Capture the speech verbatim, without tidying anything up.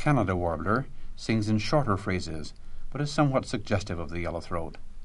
Canada warbler sings in shorter phrases, but is somewhat suggestive of the yellow-throat.